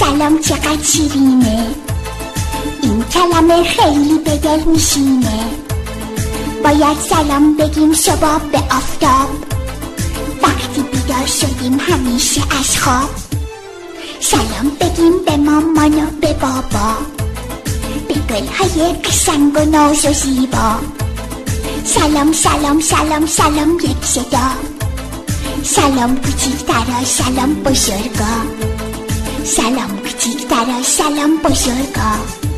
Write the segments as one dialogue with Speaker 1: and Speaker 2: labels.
Speaker 1: سلام چقدر شیرینه، این کلمه خیلی به دل میشینه. باید سلام بگیم صبح به آفتاب، وقتی بیدار شدیم همیشه از خواب. سلام بگیم به مامان و به بابا، به گلهای قشنگ و ناز و زیبا. سلام سلام سلام سلام یک صدا، سلام کوچیکترا سلام بزرگا، سلام کوچیکترا سلام بزرگا.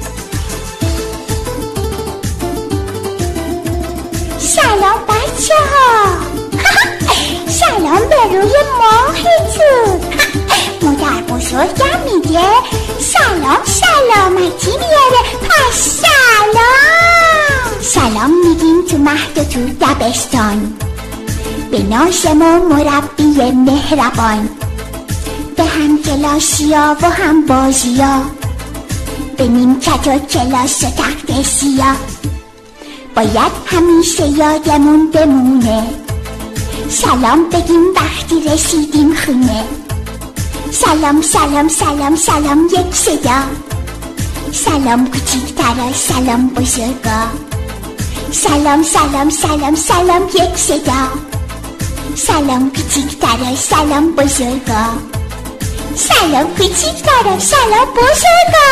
Speaker 1: سلام بچه ها سلام به روی ماهتون مادر بزرگم میگه سلام سلامتی میاره، پس سلام. سلام میگیم تو مهد و تو دبستان، به ناظم و مربی مهربان، به هم کلاسیا و هم بازیا، به نیمکت و کلاس و تخت سیاه. باید همیشه یادمون بمونه سلام بگیم وقتی رسیدیم خونه. سلام سلام سلام سلام یک صدا، سلام کوچیکترا سلام بزرگا، سلام سلام سلام سلام یک صدا، سلام کوچیکترا سلام بزرگا، سلام کوچیکترا سلام بزرگا.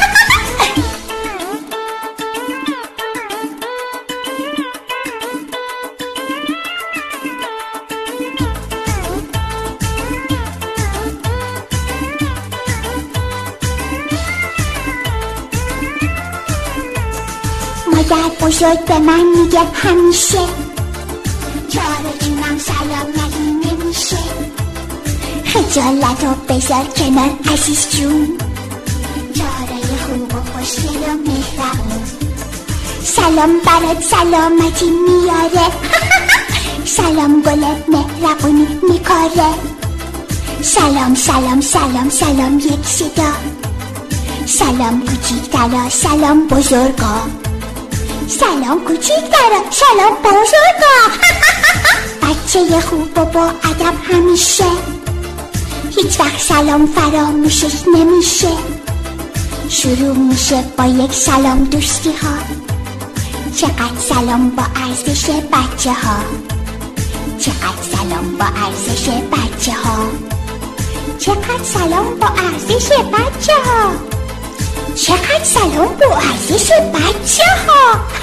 Speaker 1: مادر بزرگ به من میگه همیشه جان جونم سلام نگی نمیشه، خجالت رو بذار کنار عزیز جون، جارای خوب و خوشگل و مهربون. سلام برات سلامتی میاره سلام گل مهربونی میکاره. سلام سلام سلام سلام یک صدا، سلام کوچیکترا سلام بزرگا، سلام کوچیکترا سلام بزرگا. بچه خوب و با ادب همیشه، هیچ وقت سلام فراموشش نمیشه. شروع میشه با یک سلام دوستی ها، چقدر سلام با ارزش بچه ها، چقدر سلام با ارزش بچه ها، چقدر سلام با ارزش بچه ها، چقدر سلام با ارزش بچه ها.